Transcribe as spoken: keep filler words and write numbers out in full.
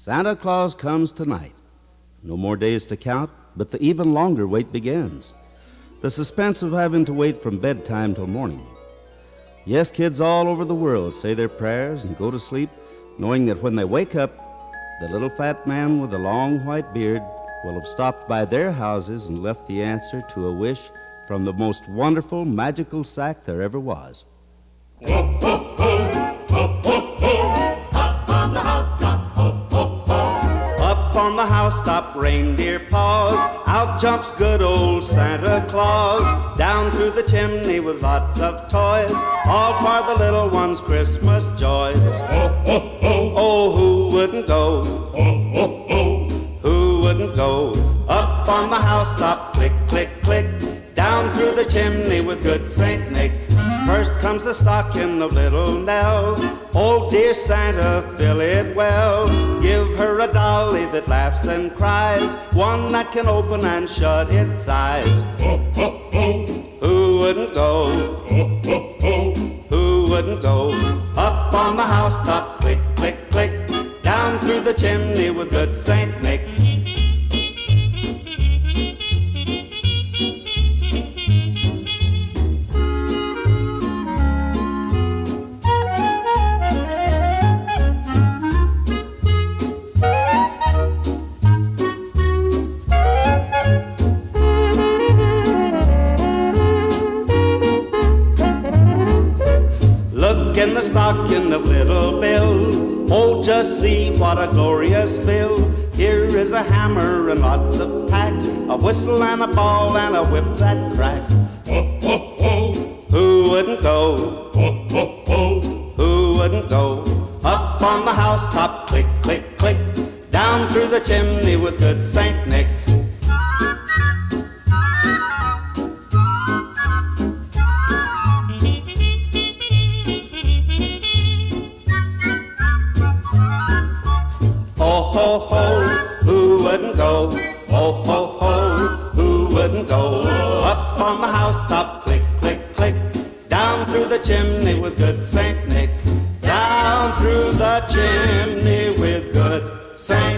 Santa Claus comes tonight. No more days to count, but the even longer wait begins. The suspense of having to wait from bedtime till morning. Yes, kids all over the world say their prayers and go to sleep, knowing that when they wake up, the little fat man with the long white beard will have stopped by their houses and left the answer to a wish from the most wonderful, magical sack there ever was. Ho, ho, ho, ho, ho, ho. Up on the housetop, ho, ho, ho. Up on the housetop, reindeer paws, out jumps good old Santa Claus, down through the chimney with lots of toys, all for the little ones' Christmas joys. Ho, ho, ho. Oh, who wouldn't go? Ho, ho, ho. Who wouldn't go? Up on the housetop, click, click, click, down through the chimney with good Saint Nick. First comes the stocking of little Nell. Oh, dear Santa, fill it well. Give her a dolly that laughs and cries, one that can open and shut its eyes. Ho, ho, ho. Who wouldn't go? Ho, ho, ho. Who wouldn't go? Up on the housetop, click, click, click, down through the chimney with good Saint Nick. In the stocking of little Bill, oh, just see what a glorious bill. Here is a hammer and lots of tacks, a whistle and a ball and a whip that cracks. Ho, ho, ho. Who wouldn't go? Ho, ho, ho. Who wouldn't go? Up on the housetop, click, click, click, down through the chimney with good Saint Nick. Ho, ho, ho, who wouldn't go? Ho, ho, ho, who wouldn't go? Up on the housetop, click, click, click, down through the chimney with good Saint Nick. Down through the chimney with good Saint